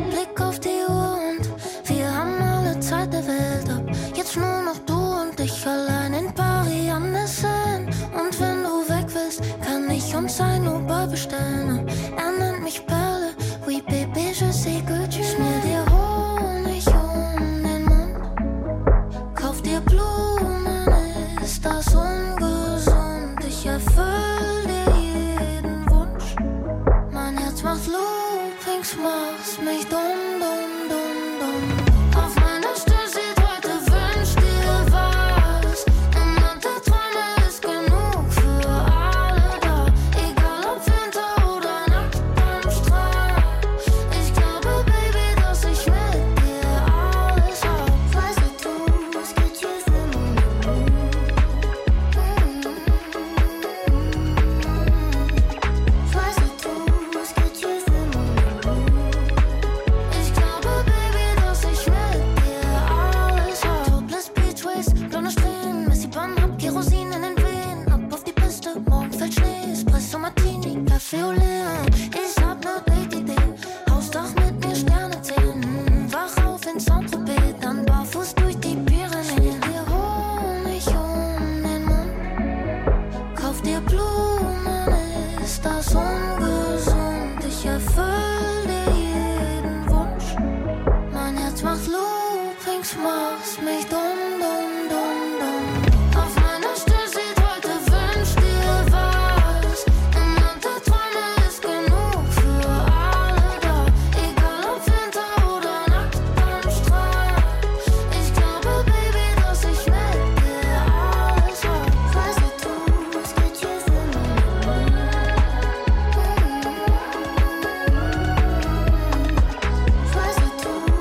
Blick auf die Uhr und wir haben alle Zeit der Welt ab. Jetzt nur noch du und ich allein in Paris an der Seine. Und wenn du weg willst, kann ich uns ein Uber bestellen. Er nennt mich Perle, oui bébé, je sais que tu schmier dir Honig um den Mund, kauf dir Blumen, ist das ungesund? Ich erfüll dir jeden Wunsch, mein Herz macht Loopings, machst mich dumm, dumm, dumm, dumm. Auf meiner Stirn steht heute, wünsch dir was. Und unter Träume ist genug für alle da. Egal ob Winter oder nackt am Strand. Ich glaube, Baby, dass ich mit dir alles hab. Vois-tu tout ce que tu veux, mon amour? Vois-tu tout ce que tu veux, mon amour? Ich glaube, Baby, dass ich mit dir alles hab. Topless Beachways, blonde Strähnen, Messi-Bahn, hab Kerosin in den Venen. Ab auf die Piste, morgen fällt Schnee, Espresso Martini, Café au lait. Ich hab ne Date-Idee, Hausdach mit mir, Sterne zählen. Wach auf in Saint-Tropez, dann barfuß durch die Pyrenäen. Dir Honig um den Mund, kauf dir Blumen, ist das ungesund? Ich erfüll dir jeden Wunsch, mein Herz macht Loopings, machst mich